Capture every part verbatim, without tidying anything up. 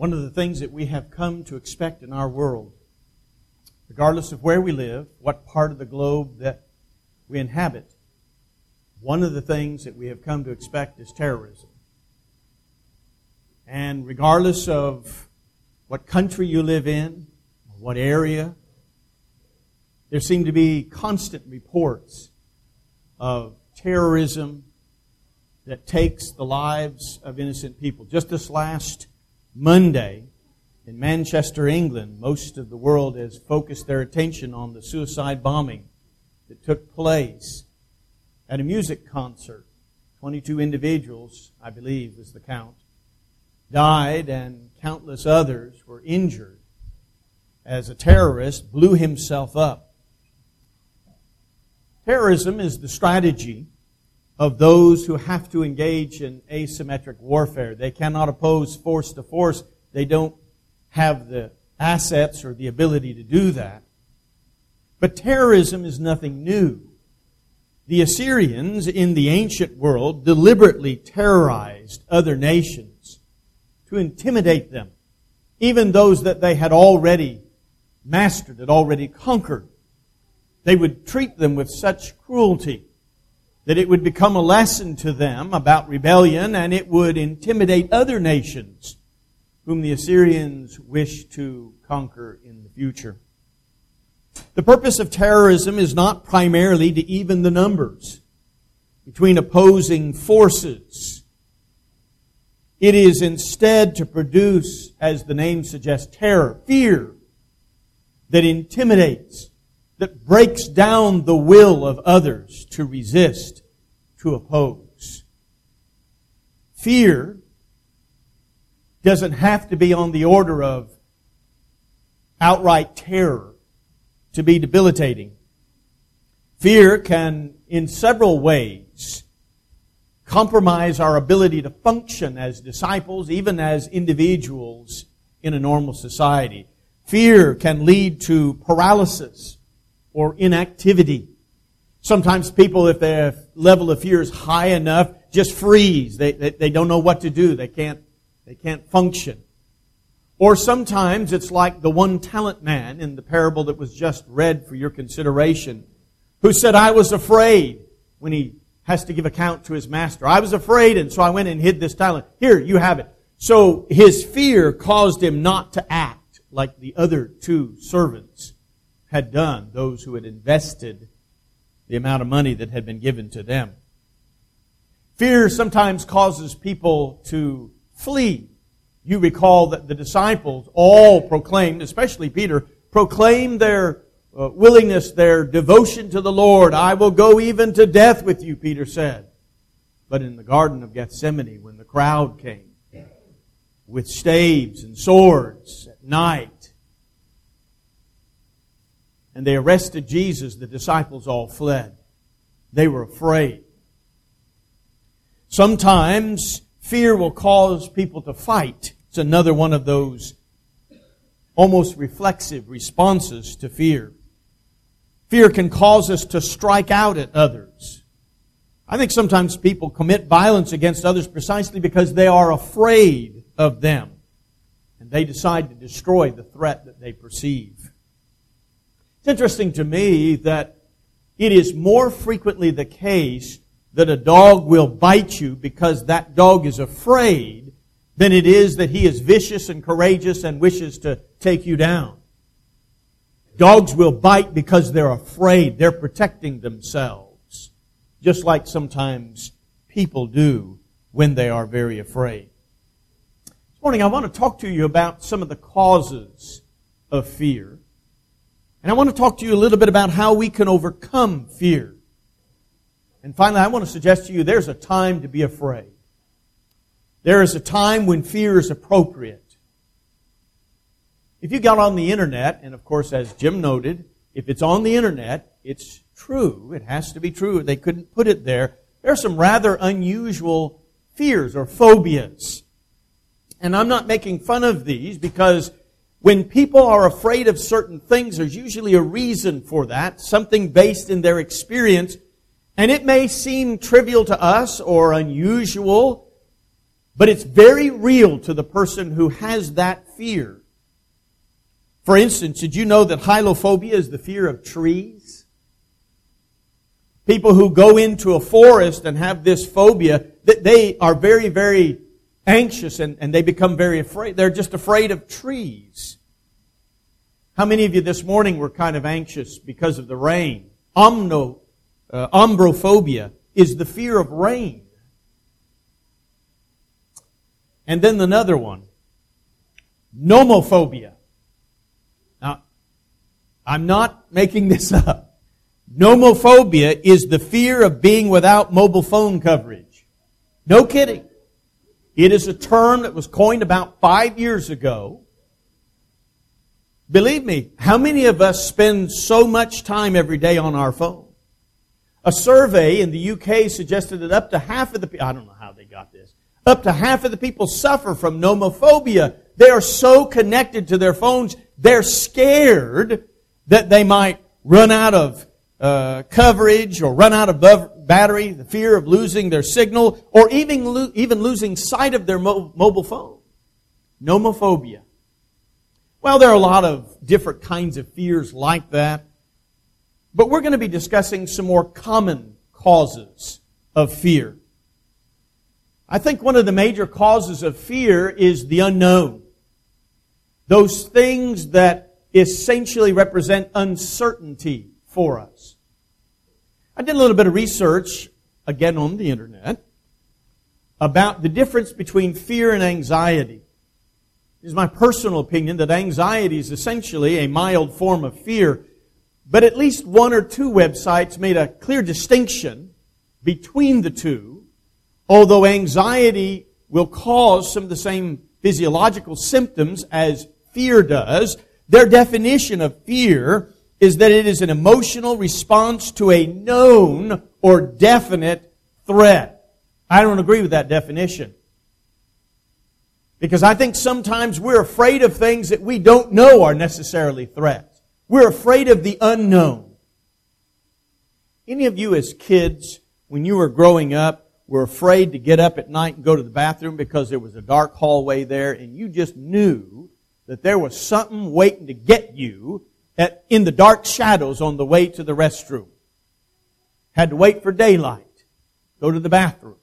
One of the things that we have come to expect in our world, regardless of where we live, what part of the globe that we inhabit, one of the things that we have come to expect is terrorism. And regardless of what country you live in, or what area, there seem to be constant reports of terrorism that takes the lives of innocent people. Just this last Monday, in Manchester, England, most of the world has focused their attention on the suicide bombing that took place at a music concert. twenty-two individuals, I believe, was the count, died, and countless others were injured as a terrorist blew himself up. Terrorism is the strategy of those who have to engage in asymmetric warfare. They cannot oppose force to force. They don't have the assets or the ability to do that. But terrorism is nothing new. The Assyrians in the ancient world deliberately terrorized other nations to intimidate them, even those that they had already mastered, had already conquered. They would treat them with such cruelty that it would become a lesson to them about rebellion, and it would intimidate other nations whom the Assyrians wished to conquer in the future. The purpose of terrorism is not primarily to even the numbers between opposing forces. It is instead to produce, as the name suggests, terror, fear that intimidates, that breaks down the will of others to resist, to oppose. Fear doesn't have to be on the order of outright terror to be debilitating. Fear can, in several ways, compromise our ability to function as disciples, even as individuals in a normal society. Fear can lead to paralysis or inactivity. Sometimes people, if their level of fear is high enough, just freeze. They, they, they don't know what to do. They can't, they can't function. Or sometimes it's like the one-talent man in the parable that was just read for your consideration, who said, I was afraid, when he has to give account to his master. I was afraid, and so I went and hid this talent. Here, you have it. So his fear caused him not to act like the other two servants had done, those who had invested the amount of money that had been given to them. Fear sometimes causes people to flee. You recall that the disciples all proclaimed, especially Peter, proclaimed their uh, willingness, their devotion to the Lord. I will go even to death with you, Peter said. But in the Garden of Gethsemane, when the crowd came with staves and swords at night, and they arrested Jesus, the disciples all fled. They were afraid. Sometimes fear will cause people to fight. It's another one of those almost reflexive responses to fear. Fear can cause us to strike out at others. I think sometimes people commit violence against others precisely because they are afraid of them, and they decide to destroy the threat that they perceive. It's interesting to me that it is more frequently the case that a dog will bite you because that dog is afraid than it is that he is vicious and courageous and wishes to take you down. Dogs will bite because they're afraid. They're protecting themselves, just like sometimes people do when they are very afraid. This morning I want to talk to you about some of the causes of fear. And I want to talk to you a little bit about how we can overcome fear. And finally, I want to suggest to you there's a time to be afraid. There is a time when fear is appropriate. If you got on the internet, and of course, as Jim noted, if it's on the internet, it's true. It has to be true. They couldn't put it there. There are some rather unusual fears or phobias. And I'm not making fun of these because when people are afraid of certain things, there's usually a reason for that, something based in their experience. And it may seem trivial to us or unusual, But it's very real to the person who has that fear. For instance, did you know that hylophobia is the fear of trees? People who go into a forest and have this phobia, that they are very, very anxious and, and they become very afraid. They're just afraid of trees. How many of you this morning were kind of anxious because of the rain? Omno, uh, ombrophobia is the fear of rain. And then another one, nomophobia. Now, I'm not making this up. Nomophobia is the fear of being without mobile phone coverage. No kidding. It is a term that was coined about five years ago. Believe me, how many of us spend so much time every day on our phone? A survey in the U K suggested that up to half of the people, I don't know how they got this, up to half of the people suffer from nomophobia. They are so connected to their phones, they're scared that they might run out of uh, coverage or run out of battery, the fear of losing their signal, or even, lo- even losing sight of their mo- mobile phone. Nomophobia. Well, there are a lot of different kinds of fears like that. But we're going to be discussing some more common causes of fear. I think one of the major causes of fear is the unknown. Those things that essentially represent uncertainty for us. I did a little bit of research, again on the internet, about the difference between fear and anxiety. It is my personal opinion that anxiety is essentially a mild form of fear, but at least one or two websites made a clear distinction between the two, although anxiety will cause some of the same physiological symptoms as fear does. Their definition of fear is that it is an emotional response to a known or definite threat. I don't agree with that definition. Because I think sometimes we're afraid of things that we don't know are necessarily threats. We're afraid of the unknown. Any of you as kids, when you were growing up, were afraid to get up at night and go to the bathroom because there was a dark hallway there and you just knew that there was something waiting to get you at, in the dark shadows on the way to the restroom? Had to wait for daylight. Go to the bathroom.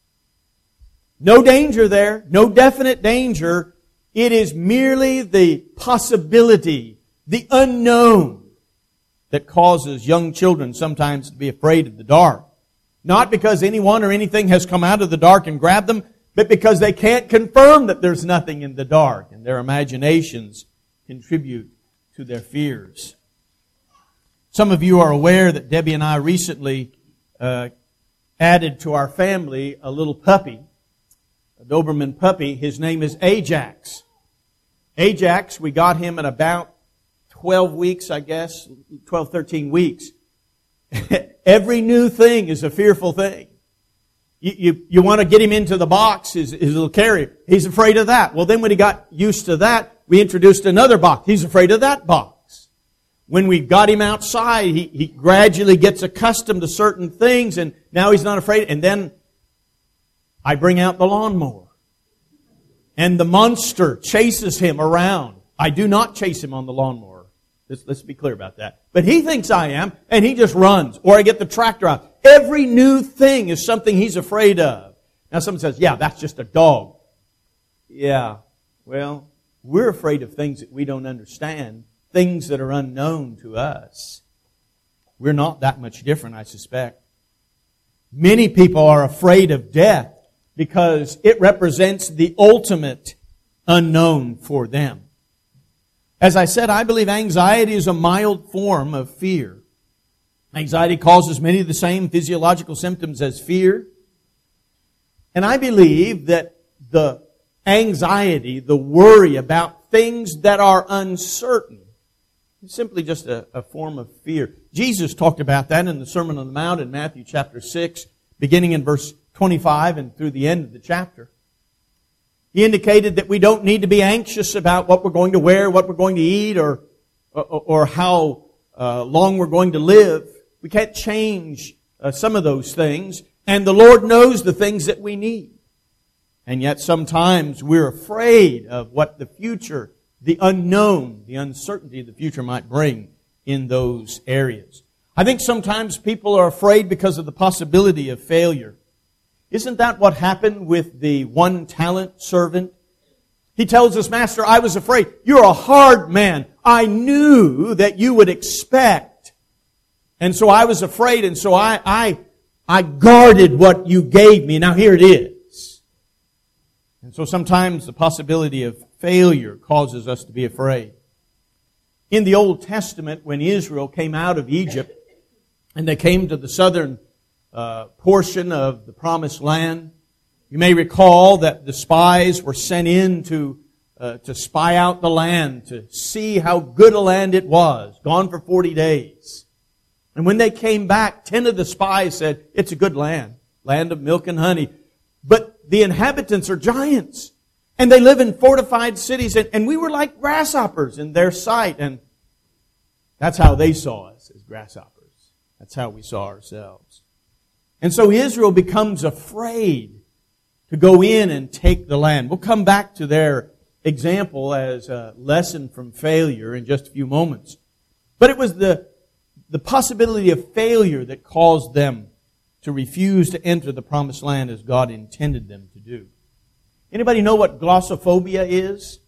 No danger there. No definite danger. It is merely the possibility, the unknown, that causes young children sometimes to be afraid of the dark. Not because anyone or anything has come out of the dark and grabbed them, but because they can't confirm that there's nothing in the dark, and their imaginations contribute to their fears. Some of you are aware that Debbie and I recently uh, added to our family a little puppy, a Doberman puppy. His name is Ajax. Ajax, we got him at about twelve weeks, I guess, twelve, thirteen weeks. Every new thing is a fearful thing. You, you, you want to get him into the box, his, his little carrier. He's afraid of that. Well, then when he got used to that, we introduced another box. He's afraid of that box. When we got him outside, he, he gradually gets accustomed to certain things, and now he's not afraid. And then I bring out the lawnmower. And the monster chases him around. I do not chase him on the lawnmower. Let's, let's be clear about that. But he thinks I am, and he just runs. Or I get the tractor out. Every new thing is something he's afraid of. Now someone says, yeah, that's just a dog. Yeah, well, we're afraid of things that we don't understand, things that are unknown to us. We're not that much different, I suspect. Many people are afraid of death because it represents the ultimate unknown for them. As I said, I believe anxiety is a mild form of fear. Anxiety causes many of the same physiological symptoms as fear. And I believe that the anxiety, the worry about things that are uncertain, is simply just a, a form of fear. Jesus talked about that in the Sermon on the Mount in Matthew chapter six, beginning in verse twenty-five and through the end of the chapter. He indicated that we don't need to be anxious about what we're going to wear, what we're going to eat, or or, or how uh, long we're going to live. We can't change uh, some of those things. And the Lord knows the things that we need. And yet sometimes we're afraid of what the future, the unknown, the uncertainty of the future might bring in those areas. I think sometimes people are afraid because of the possibility of failure. Isn't that what happened with the one talent servant? He tells us, Master, I was afraid. You're a hard man. I knew that you would expect. And so I was afraid, and so I, I, I guarded what you gave me. Now here it is. And so sometimes the possibility of failure causes us to be afraid. In the Old Testament, when Israel came out of Egypt, and they came to the southern uh, portion of the Promised Land, you may recall that the spies were sent in to uh, to spy out the land, to see how good a land it was, gone for forty days. And when they came back, ten of the spies said, it's a good land, land of milk and honey. But the inhabitants are giants, and they live in fortified cities, and, and we were like grasshoppers in their sight. And that's how they saw us, as grasshoppers. That's how we saw ourselves. And so Israel becomes afraid to go in and take the land. We'll come back to their example as a lesson from failure in just a few moments. But it was the, the possibility of failure that caused them to refuse to enter the promised land as God intended them to do. Anybody know what glossophobia is?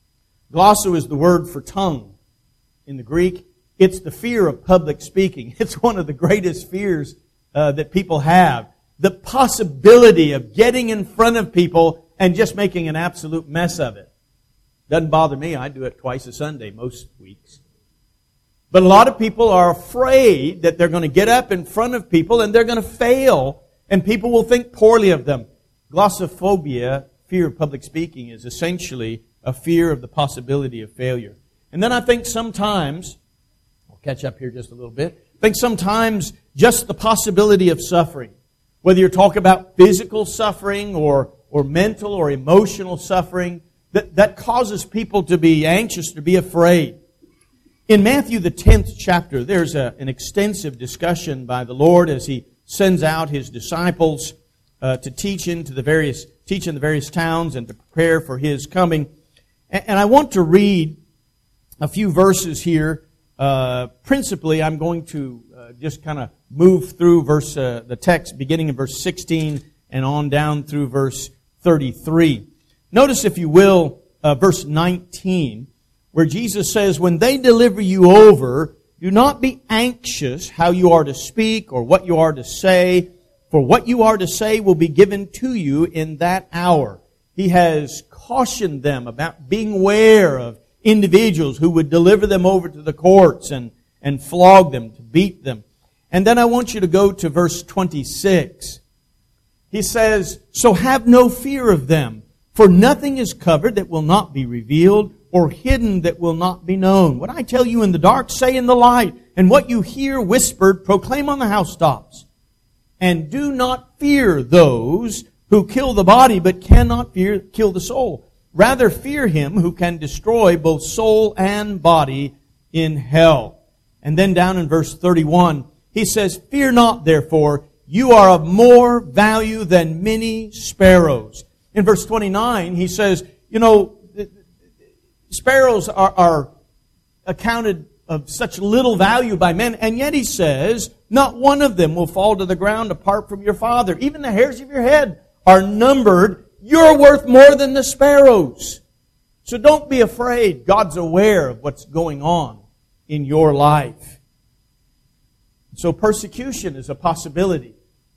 Glosso is the word for tongue in the Greek. It's the fear of public speaking. It's one of the greatest fears uh, that people have. The possibility of getting in front of people and just making an absolute mess of it. Doesn't bother me. I do it twice a Sunday most weeks. But a lot of people are afraid that they're going to get up in front of people and they're going to fail and people will think poorly of them. Glossophobia, fear of public speaking, is essentially a fear of the possibility of failure. And then I think sometimes, I'll catch up here just a little bit, I think sometimes just the possibility of suffering. Whether you're talking about physical suffering or, or mental or emotional suffering, that, that causes people to be anxious, to be afraid. In Matthew the tenth chapter, there's a, an extensive discussion by the Lord as He sends out His disciples uh, to teach into the various, teach in the various towns and to prepare for His coming. And, and I want to read a few verses here. Uh, principally, I'm going to uh, just kind of move through verse uh, the text beginning in verse sixteen and on down through verse thirty-three. Notice, if you will, uh, verse nineteen, where Jesus says, when they deliver you over, do not be anxious how you are to speak or what you are to say, for what you are to say will be given to you in that hour. He has cautioned them about being aware of individuals who would deliver them over to the courts and, and flog them, to beat them. And then I want you to go to verse twenty-six. He says, so have no fear of them, for nothing is covered that will not be revealed, or hidden that will not be known. What I tell you in the dark, say in the light, and what you hear whispered, proclaim on the housetops. And do not fear those who kill the body, but cannot fear, kill the soul. Rather fear Him who can destroy both soul and body in hell. And then down in verse thirty-one, He says, fear not therefore, you are of more value than many sparrows. In verse twenty-nine, He says, you know, sparrows are, are accounted of such little value by men, and yet He says, not one of them will fall to the ground apart from your Father. Even the hairs of your head are numbered. You're worth more than the sparrows. So don't be afraid. God's aware of what's going on in your life. So persecution is a possibility.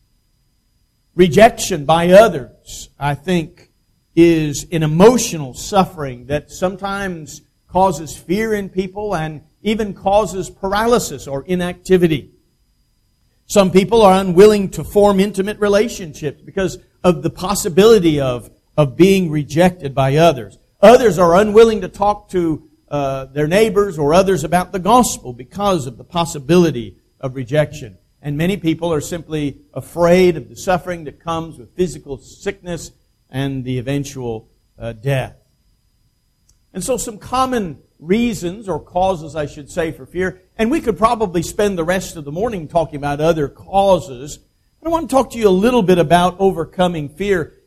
Rejection by others, I think, is an emotional suffering that sometimes causes fear in people and even causes paralysis or inactivity. Some people are unwilling to form intimate relationships because of the possibility of, of being rejected by others. Others are unwilling to talk to uh, their neighbors or others about the gospel because of the possibility of rejection. And many people are simply afraid of the suffering that comes with physical sickness and the eventual uh, death. And so some common reasons, or causes I should say, for fear, and we could probably spend the rest of the morning talking about other causes. I want to talk to you a little bit about overcoming fear.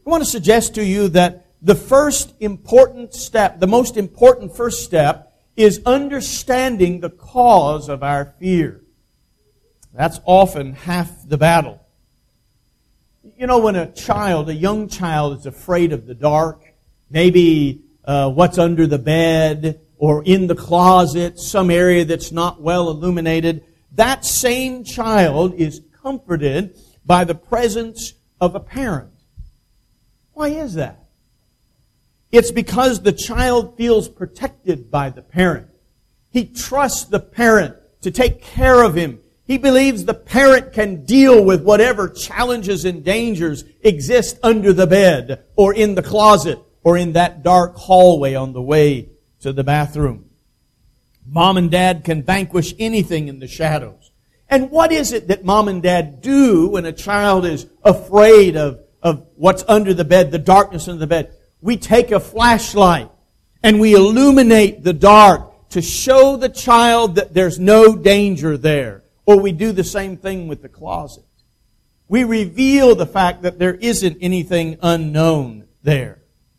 I want to suggest to you that the first important step, the most important first step, is understanding the cause of our fear. That's often half the battle. You know, when a child, a young child, is afraid of the dark, maybe uh, what's under the bed or in the closet, some area that's not well illuminated, that same child is comforted by the presence of a parent. Why is that? It's because the child feels protected by the parent. He trusts the parent to take care of him. He believes the parent can deal with whatever challenges and dangers exist under the bed or in the closet or in that dark hallway on the way to the bathroom. Mom and Dad can vanquish anything in the shadows. And what is it that Mom and Dad do when a child is afraid of, of what's under the bed, the darkness under the bed? We take a flashlight and we illuminate the dark to show the child that there's no danger there. Or we do the same thing with the closet. We reveal the fact that there isn't anything unknown there.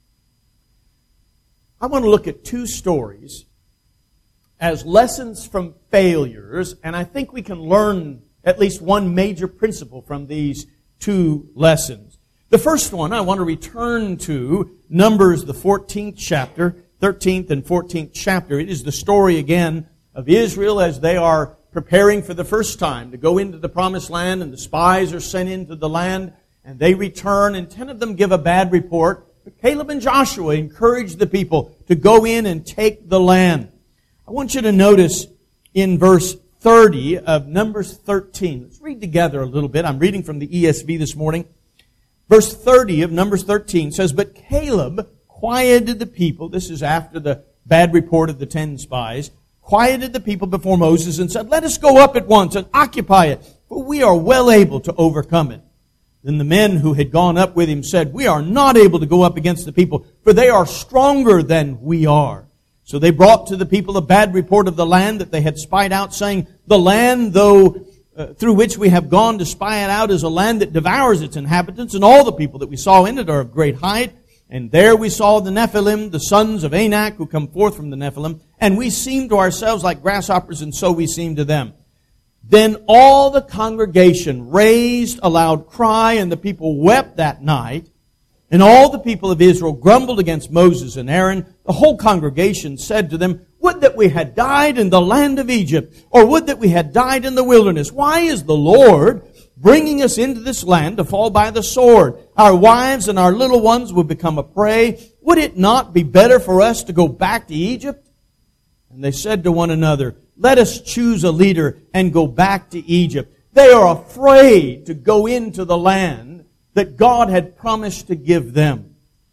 I want to look at two stories as lessons from failures, and I think we can learn at least one major principle from these two lessons. The first one, I want to return to Numbers, the fourteenth chapter, thirteenth and fourteenth chapter. It is the story again of Israel as they are preparing for the first time to go into the promised land, and the spies are sent into the land, and they return, and ten of them give a bad report. But Caleb and Joshua encourage the people to go in and take the land. I want you to notice in verse thirty of Numbers thirteen. Let's read together a little bit. I'm reading from the E S V this morning. Verse thirty of Numbers thirteen says, "But Caleb quieted the people," this is after the bad report of the ten spies, "quieted the people before Moses and said, 'Let us go up at once and occupy it, for we are well able to overcome it.' Then the men who had gone up with him said, 'We are not able to go up against the people, for they are stronger than we are.' So they brought to the people a bad report of the land that they had spied out, saying, 'The land, though uh, through which we have gone to spy it out, is a land that devours its inhabitants, and all the people that we saw in it are of great height. And there we saw the Nephilim, the sons of Anak, who come forth from the Nephilim, and we seemed to ourselves like grasshoppers, and so we seemed to them.' Then all the congregation raised a loud cry, and the people wept that night. And all the people of Israel grumbled against Moses and Aaron. The whole congregation said to them, 'Would that we had died in the land of Egypt, or would that we had died in the wilderness. Why is the Lord bringing us into this land to fall by the sword? Our wives and our little ones will become a prey. Would it not be better for us to go back to Egypt?' And they said to one another, 'Let us choose a leader and go back to Egypt.' They are afraid to go into the land that God had promised to give them.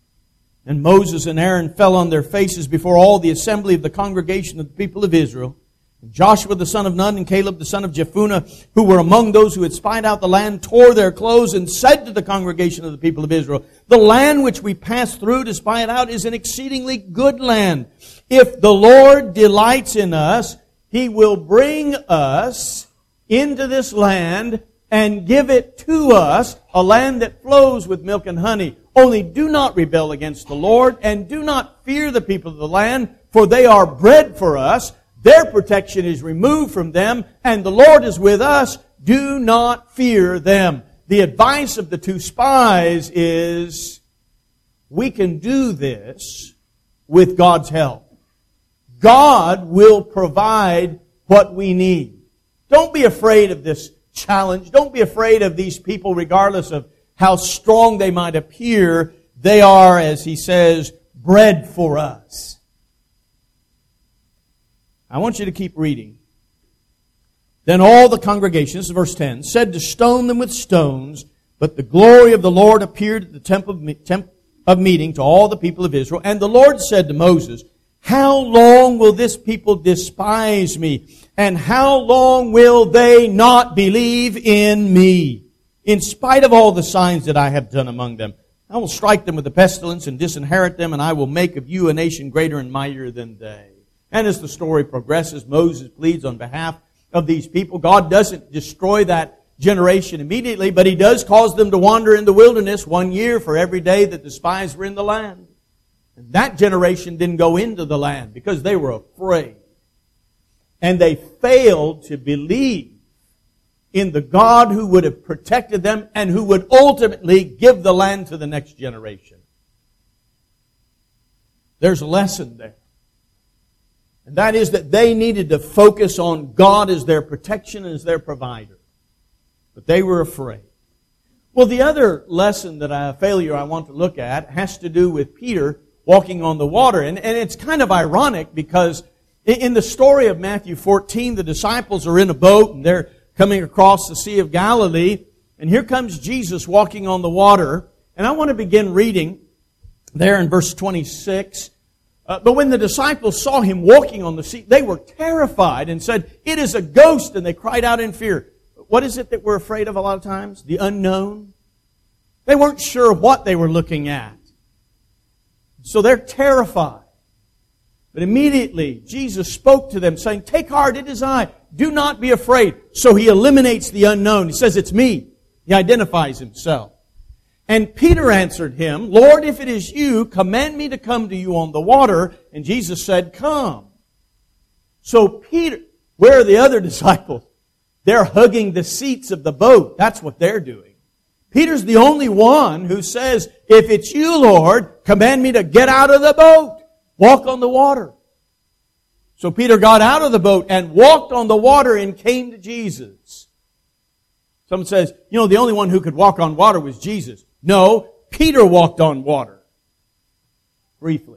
And Moses and Aaron fell on their faces before all the assembly of the congregation of the people of Israel. And Joshua the son of Nun and Caleb the son of Jephunneh, who were among those who had spied out the land, tore their clothes and said to the congregation of the people of Israel, 'The land which we passed through to spy it out is an exceedingly good land. If the Lord delights in us, He will bring us into this land and give it to us, a land that flows with milk and honey. Only do not rebel against the Lord, and do not fear the people of the land, for they are bread for us. Their protection is removed from them, and the Lord is with us. Do not fear them.'" The advice of the two spies is, we can do this with God's help. God will provide what we need. Don't be afraid of this challenge. Don't be afraid of these people, regardless of how strong they might appear. They are, as he says, bread for us. I want you to keep reading. "Then all the congregation," this is verse ten, "said to stone them with stones, but the glory of the Lord appeared at the temple of meeting to all the people of Israel. And the Lord said to Moses, 'How long will this people despise me? And how long will they not believe in me? In spite of all the signs that I have done among them, I will strike them with the pestilence and disinherit them, and I will make of you a nation greater and mightier than they.'" And as the story progresses, Moses pleads on behalf of these people. God doesn't destroy that generation immediately, but He does cause them to wander in the wilderness one year for every day that the spies were in the land. And that generation didn't go into the land because they were afraid. And they failed to believe in the God who would have protected them and who would ultimately give the land to the next generation. There's a lesson there. And that is that they needed to focus on God as their protection and as their provider. But they were afraid. Well, the other lesson that I, failure I want to look at has to do with Peter walking on the water. And, and it's kind of ironic because in the story of Matthew fourteen, the disciples are in a boat and they're coming across the Sea of Galilee. And here comes Jesus walking on the water. And I want to begin reading there in verse twenty-six. Uh, but when the disciples saw Him walking on the sea, they were terrified and said, "It is a ghost," and they cried out in fear. What is it that we're afraid of a lot of times? The unknown. They weren't sure what they were looking at. So they're terrified. But immediately Jesus spoke to them saying, "Take heart, it is I. Do not be afraid." So He eliminates the unknown. He says, "It's me." He identifies Himself. And Peter answered Him, "Lord, if it is You, command me to come to You on the water." And Jesus said, "Come." So Peter, where are the other disciples? They're hugging the seats of the boat. That's what they're doing. Peter's the only one who says, "If it's You, Lord, command me to get out of the boat. Walk on the water." So Peter got out of the boat and walked on the water and came to Jesus. Someone says, you know, the only one who could walk on water was Jesus. No, Peter walked on water. Briefly.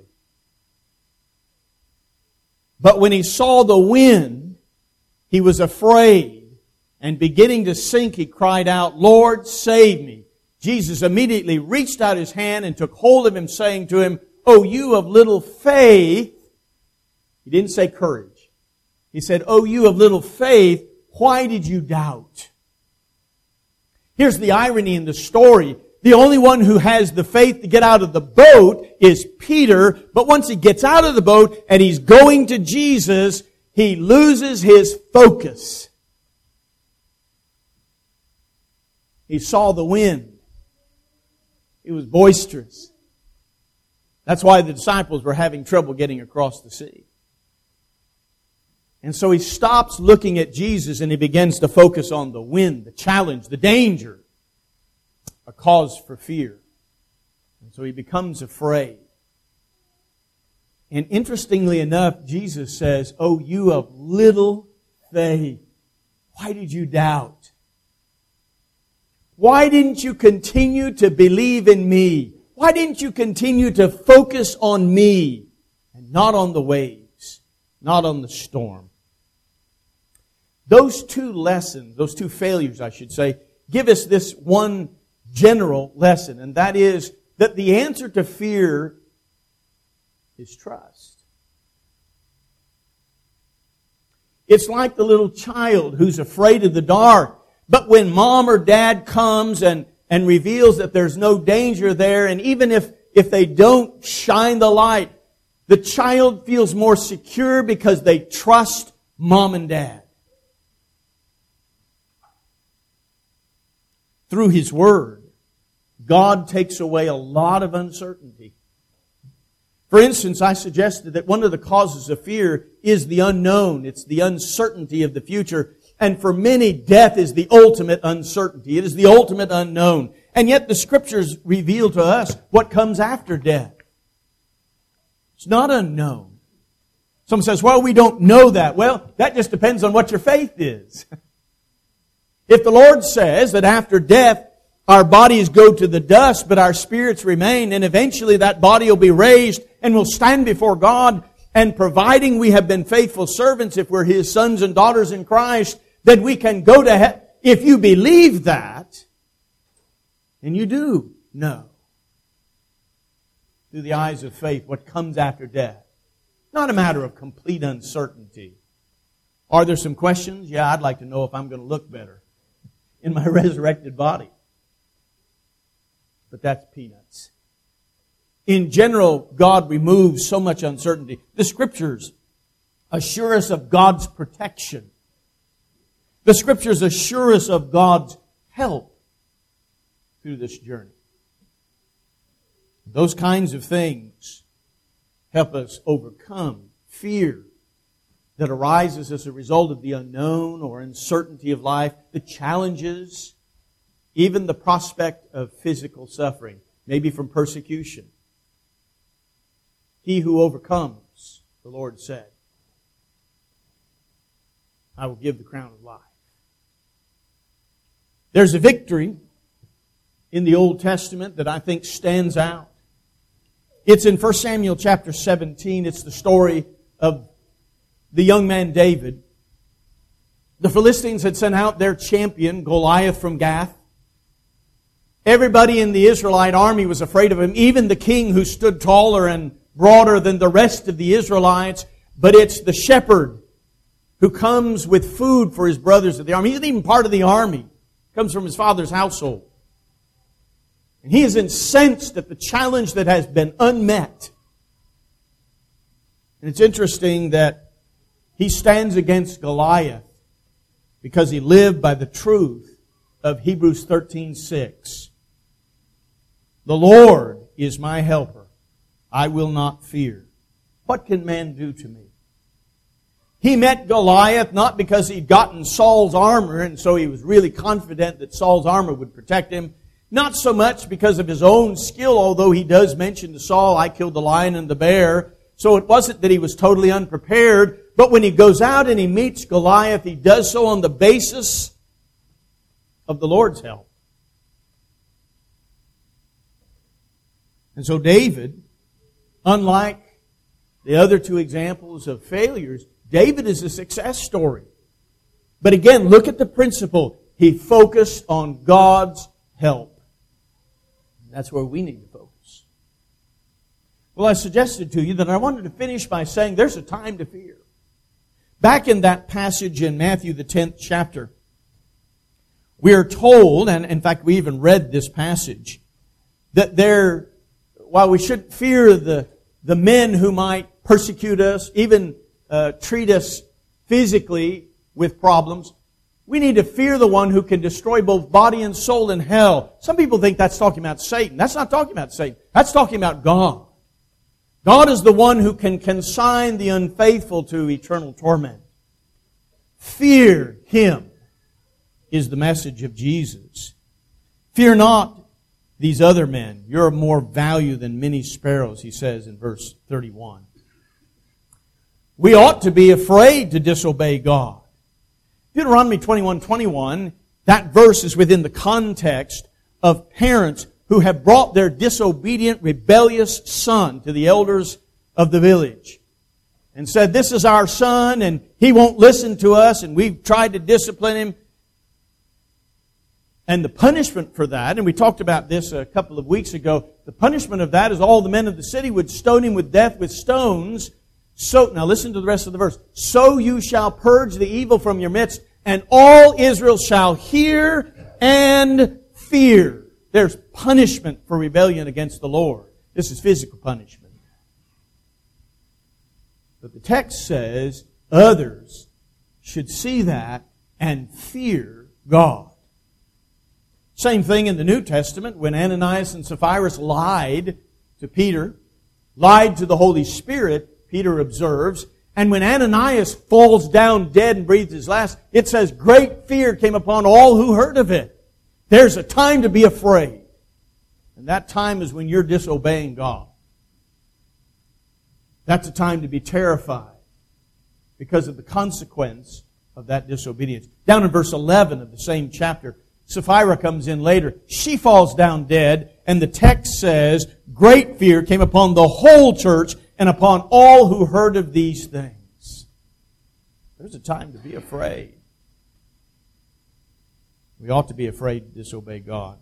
But when he saw the wind, he was afraid, and beginning to sink, he cried out, "Lord, save me." Jesus immediately reached out His hand and took hold of him, saying to him, "O you of little faith," He didn't say courage. He said, "O you of little faith, why did you doubt?" Here's the irony in the story. The only one who has the faith to get out of the boat is Peter, but once he gets out of the boat and he's going to Jesus, he loses his focus. He saw the wind. It was boisterous. That's why the disciples were having trouble getting across the sea. And so he stops looking at Jesus and he begins to focus on the wind, the challenge, the danger, a cause for fear. And so he becomes afraid. And interestingly enough, Jesus says, "Oh, you of little faith, why did you doubt? Why didn't you continue to believe in me? Why didn't you continue to focus on me and not on the waves, not on the storm?" Those two lessons, those two failures, I should say, give us this one general lesson, and that is that the answer to fear is trust. It's like the little child who's afraid of the dark, but when mom or dad comes and, and reveals that there's no danger there, and even if, if they don't shine the light, the child feels more secure because they trust mom and dad. Through His Word, God takes away a lot of uncertainty. For instance, I suggested that one of the causes of fear is the unknown. It's the uncertainty of the future. And for many, death is the ultimate uncertainty. It is the ultimate unknown. And yet the Scriptures reveal to us what comes after death. It's not unknown. Someone says, "Well, we don't know that." Well, that just depends on what your faith is. If the Lord says that after death, our bodies go to the dust, but our spirits remain, and eventually that body will be raised and will stand before God, and providing we have been faithful servants, if we're His sons and daughters in Christ, then we can go to heaven. If you believe that, and you do know, through the eyes of faith, what comes after death. Not a matter of complete uncertainty. Are there some questions? Yeah, I'd like to know if I'm going to look better in my resurrected body. But that's peanuts. In general, God removes so much uncertainty. The Scriptures assure us of God's protection. The Scriptures assure us of God's help through this journey. Those kinds of things help us overcome fear that arises as a result of the unknown or uncertainty of life, the challenges, even the prospect of physical suffering, maybe from persecution. He who overcomes, the Lord said, I will give the crown of life. There's a victory in the Old Testament that I think stands out. It's in First Samuel chapter seventeen. It's the story of the young man David. The Philistines had sent out their champion, Goliath from Gath. Everybody in the Israelite army was afraid of him, even the king who stood taller and broader than the rest of the Israelites. But it's the shepherd who comes with food for his brothers of the army. He's not even part of the army. He comes from his father's household. And he is incensed at the challenge that has been unmet. And it's interesting that he stands against Goliath because he lived by the truth of Hebrews thirteen six. The Lord is my helper. I will not fear. What can man do to me? He met Goliath not because he'd gotten Saul's armor and so he was really confident that Saul's armor would protect him. Not so much because of his own skill, although he does mention to Saul, I killed the lion and the bear. So it wasn't that he was totally unprepared. But when he goes out and he meets Goliath, he does so on the basis of the Lord's help. And so David, unlike the other two examples of failures, David is a success story. But again, look at the principle. He focused on God's help. That's where we need to focus. Well, I suggested to you that I wanted to finish by saying there's a time to fear. Back in that passage in Matthew, the tenth chapter, we are told, and in fact we even read this passage, that there, while we shouldn't fear the, the men who might persecute us, even uh, treat us physically with problems, we need to fear the one who can destroy both body and soul in hell. Some people think that's talking about Satan. That's not talking about Satan. That's talking about God. God is the one who can consign the unfaithful to eternal torment. Fear Him is the message of Jesus. Fear not these other men. You're of more value than many sparrows, He says in verse thirty-one. We ought to be afraid to disobey God. Deuteronomy twenty-one twenty-one, that verse is within the context of parents who have brought their disobedient, rebellious son to the elders of the village and said, this is our son and he won't listen to us and we've tried to discipline him. And the punishment for that, and we talked about this a couple of weeks ago, the punishment of that is all the men of the city would stone him with death with stones. So, now listen to the rest of the verse. So you shall purge the evil from your midst, and all Israel shall hear and fear. There's punishment for rebellion against the Lord. This is physical punishment. But the text says others should see that and fear God. Same thing in the New Testament when Ananias and Sapphira lied to Peter, lied to the Holy Spirit, Peter observes, and when Ananias falls down dead and breathes his last, it says great fear came upon all who heard of it. There's a time to be afraid. And that time is when you're disobeying God. That's a time to be terrified because of the consequence of that disobedience. Down in verse eleven of the same chapter, Sapphira comes in later. She falls down dead, and the text says, great fear came upon the whole church and upon all who heard of these things. There's a time to be afraid. We ought to be afraid to disobey God.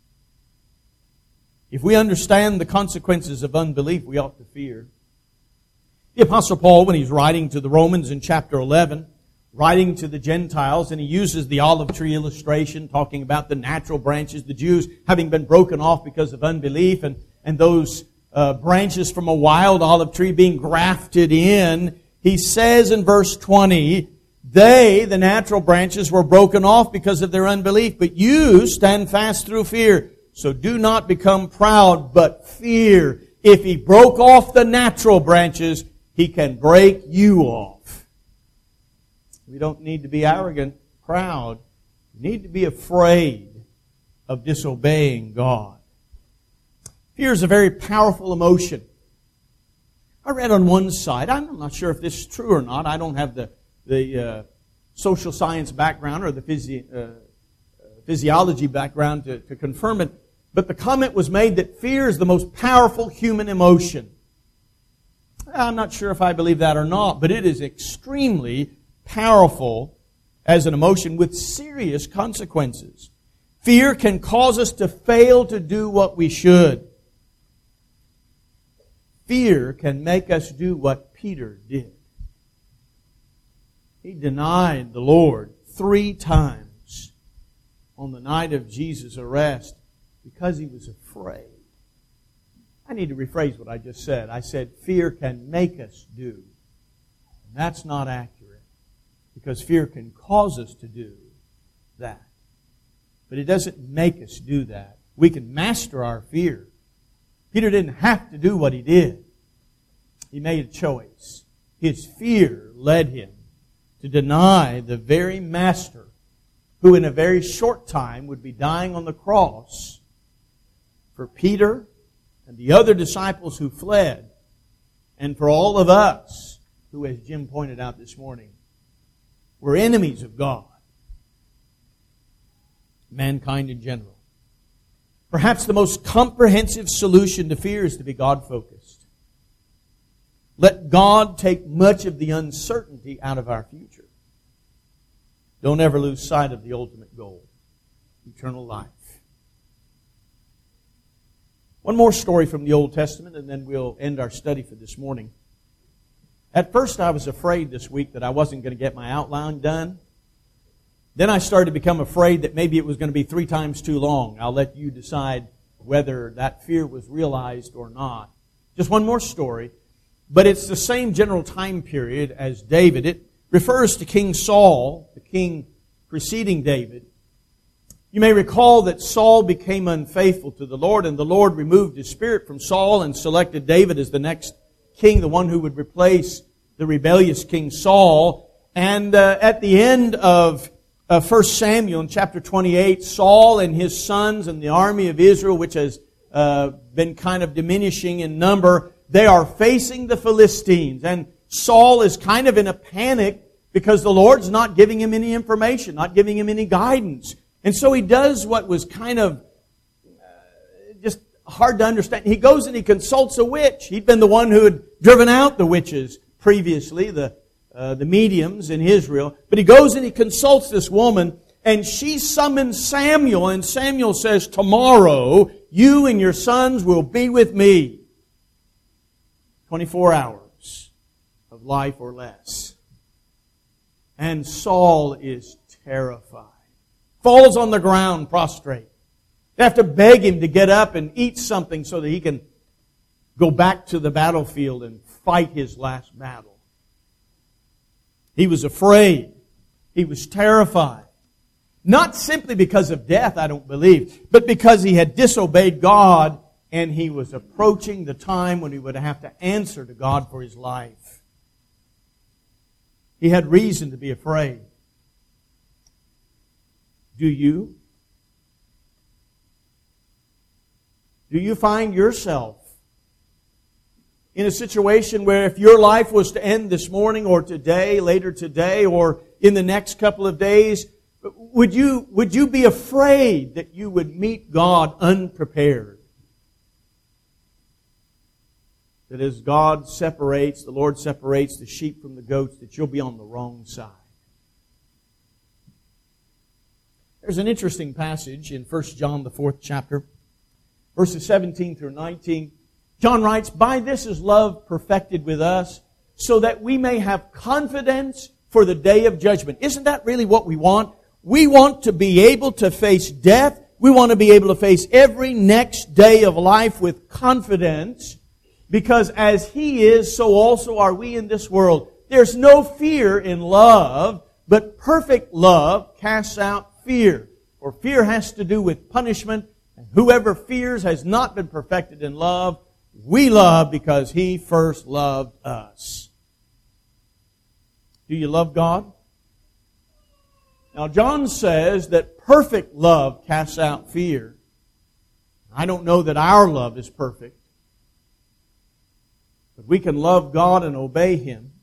If we understand the consequences of unbelief, we ought to fear. The Apostle Paul, when he's writing to the Romans in chapter eleven, writing to the Gentiles, and he uses the olive tree illustration, talking about the natural branches, the Jews having been broken off because of unbelief, and, and those uh, branches from a wild olive tree being grafted in. He says in verse twenty, They, the natural branches, were broken off because of their unbelief, but you stand fast through fear. So do not become proud, but fear. If He broke off the natural branches, He can break you off. We don't need to be arrogant, proud. We need to be afraid of disobeying God. Fear is a very powerful emotion. I read on one side, I'm not sure if this is true or not. I don't have the, the uh, social science background or the physi- uh, physiology background to, to confirm it. But the comment was made that fear is the most powerful human emotion. I'm not sure if I believe that or not, but it is extremely powerful as an emotion with serious consequences. Fear can cause us to fail to do what we should. Fear can make us do what Peter did. He denied the Lord three times on the night of Jesus' arrest because he was afraid. I need to rephrase what I just said. I said fear can make us do. And that's not accurate, because fear can cause us to do that. But it doesn't make us do that. We can master our fear. Peter didn't have to do what he did. He made a choice. His fear led him to deny the very Master who in a very short time would be dying on the cross for Peter and the other disciples who fled, and for all of us who, as Jim pointed out this morning, were enemies of God, mankind in general. Perhaps the most comprehensive solution to fear is to be God-focused. Let God take much of the uncertainty out of our future. Don't ever lose sight of the ultimate goal, eternal life. One more story from the Old Testament, and then we'll end our study for this morning. At first, I was afraid this week that I wasn't going to get my outline done. Then I started to become afraid that maybe it was going to be three times too long. I'll let you decide whether that fear was realized or not. Just one more story, but it's the same general time period as David. It refers to King Saul, the king preceding David. You may recall that Saul became unfaithful to the Lord, and the Lord removed His spirit from Saul and selected David as the next king, the one who would replace the rebellious King Saul. And uh, at the end of uh, First Samuel in chapter twenty-eight, Saul and his sons and the army of Israel, which has uh, been kind of diminishing in number, they are facing the Philistines. And Saul is kind of in a panic because the Lord's not giving him any information, not giving him any guidance. And so he does what was kind of uh, just hard to understand. He goes and he consults a witch. He'd been the one who had driven out the witches previously, the uh, the mediums in Israel. But he goes and he consults this woman, and she summons Samuel, and Samuel says, "Tomorrow you and your sons will be with me." twenty-four hours of life or less. And Saul is terrified. Falls on the ground prostrate. They have to beg him to get up and eat something so that he can go back to the battlefield and fight his last battle. He was afraid. He was terrified. Not simply because of death, I don't believe, but because he had disobeyed God and he was approaching the time when he would have to answer to God for his life. He had reason to be afraid. Do you? Do you find yourself in a situation where if your life was to end this morning or today, later today, or in the next couple of days, would you, would you be afraid that you would meet God unprepared? That as God separates, the Lord separates the sheep from the goats, that you'll be on the wrong side. There's an interesting passage in First John, the fourth chapter, verses seventeen through nineteen. John writes, "By this is love perfected with us, so that we may have confidence for the day of judgment." Isn't that really what we want? We want to be able to face death. We want to be able to face every next day of life with confidence, because as He is, so also are we in this world. There's no fear in love, But perfect love casts out fear, for fear has to do with punishment, and whoever fears has not been perfected in love. We love because He first loved us. Do you love God? Now, John says that perfect love casts out fear. I don't know that our love is perfect, but we can love God and obey Him.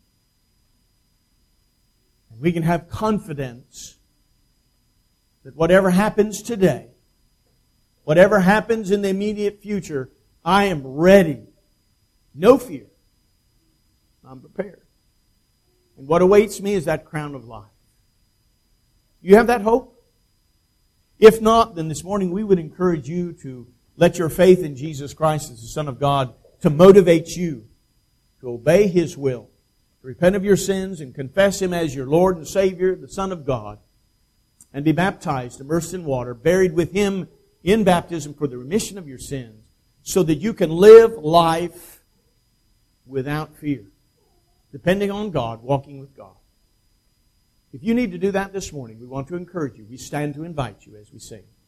And we can have confidence that whatever happens today, whatever happens in the immediate future, I am ready. No fear. I'm prepared. And what awaits me is that crown of life. You have that hope? If not, then this morning we would encourage you to let your faith in Jesus Christ as the Son of God to motivate you to obey His will, to repent of your sins and confess Him as your Lord and Savior, the Son of God, and be baptized, immersed in water, buried with Him in baptism for the remission of your sins, so that you can live life without fear, depending on God, walking with God. If you need to do that this morning, we want to encourage you. We stand to invite you as we sing.